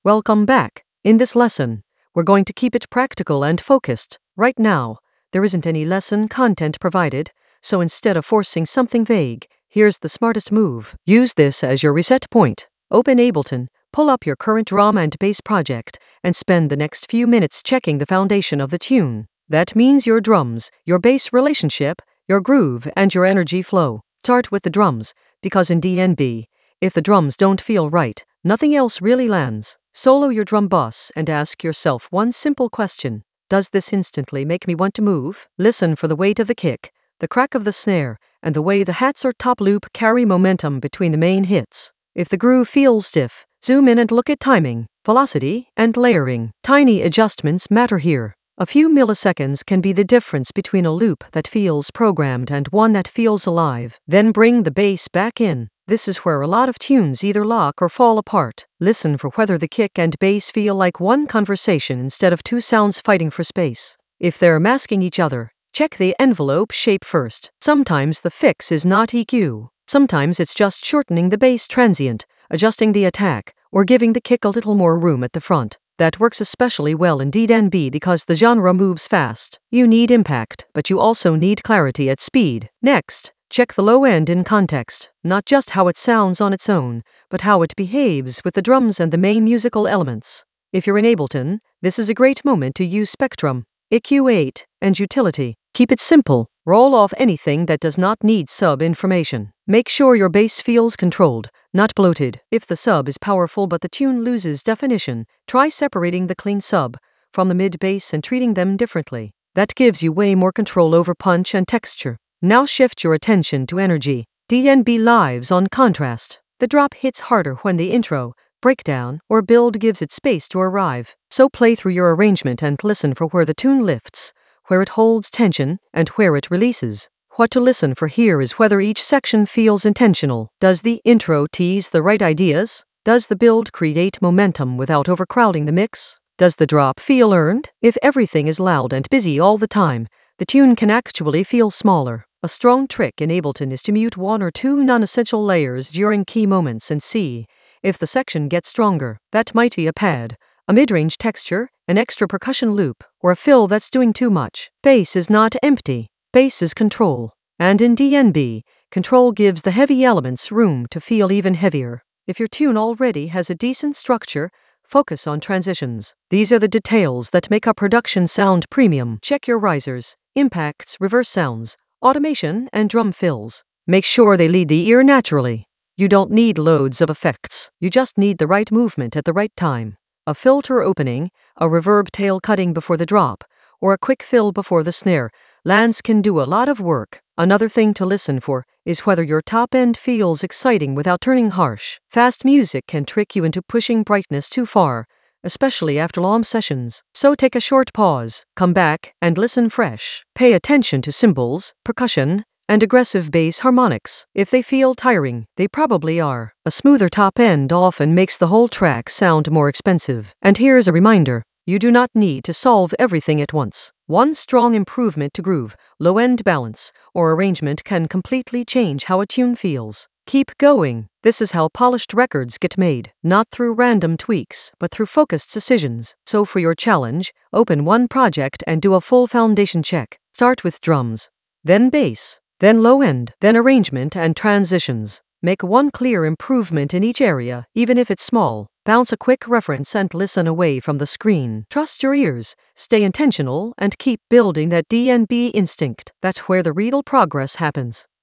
Welcome back. In this lesson, we're going to keep it practical and focused. Right now, there isn't any lesson content provided, so instead of forcing something vague, here's the smartest move. Use this as your reset point. Open Ableton, pull up your current drum and bass project, and spend the next few minutes checking the foundation of the tune. That means your drums, your bass relationship, your groove, and your energy flow. Start with the drums, because in DnB, if the drums don't feel right, nothing else really lands. Solo your drum boss and ask yourself one simple question. Does this instantly make me want to move? Listen for the weight of the kick, the crack of the snare, and the way the hats or top loop carry momentum between the main hits. If the groove feels stiff, zoom in and look at timing, velocity, and layering. Tiny adjustments matter here. A few milliseconds can be the difference between a loop that feels programmed and one that feels alive. Then bring the bass back in. This is where a lot of tunes either lock or fall apart. Listen for whether the kick and bass feel like one conversation instead of two sounds fighting for space. If they're masking each other, check the envelope shape first. Sometimes the fix is not EQ. Sometimes it's just shortening the bass transient, adjusting the attack, or giving the kick a little more room at the front. That works especially well in DnB because the genre moves fast. You need impact, but you also need clarity at speed. Next, check the low end in context, not just how it sounds on its own, but how it behaves with the drums and the main musical elements. If you're in Ableton, this is a great moment to use Spectrum, EQ8, and Utility. Keep it simple. Roll off anything that does not need sub-information. Make sure your bass feels controlled, not bloated. If the sub is powerful but the tune loses definition, try separating the clean sub from the mid-bass and treating them differently. That gives you way more control over punch and texture. Now shift your attention to energy. DnB lives on contrast. The drop hits harder when the intro, breakdown, or build gives it space to arrive. So play through your arrangement and listen for where the tune lifts, where it holds tension, and where it releases. What to listen for here is whether each section feels intentional. Does the intro tease the right ideas? Does the build create momentum without overcrowding the mix? Does the drop feel earned? If everything is loud and busy all the time, the tune can actually feel smaller. A strong trick in Ableton is to mute one or two non-essential layers during key moments and see if the section gets stronger. That might be a pad, a mid-range texture, an extra percussion loop, or a fill that's doing too much. Bass is not empty. Bass is control. And in DnB, control gives the heavy elements room to feel even heavier. If your tune already has a decent structure, focus on transitions. These are the details that make a production sound premium. Check your risers, impacts, reverse sounds, automation, and drum fills. Make sure they lead the ear naturally. You don't need loads of effects. You just need the right movement at the right time. A filter opening, a reverb tail cutting before the drop, or a quick fill before the snare lands can do a lot of work. Another thing to listen for is whether your top end feels exciting without turning harsh. Fast music can trick you into pushing brightness too far, especially after long sessions. So take a short pause, come back, and listen fresh. Pay attention to cymbals, percussion, and aggressive bass harmonics. If they feel tiring, they probably are. A smoother top end often makes the whole track sound more expensive. And here's a reminder. You do not need to solve everything at once. One strong improvement to groove, low-end balance, or arrangement can completely change how a tune feels. Keep going. This is how polished records get made, not through random tweaks, but through focused decisions. So for your challenge, open one project and do a full foundation check. Start with drums, then bass, then low-end, then arrangement and transitions. Make one clear improvement in each area, even if it's small. Bounce a quick reference and listen away from the screen. Trust your ears, stay intentional, and keep building that DnB instinct. That's where the real progress happens.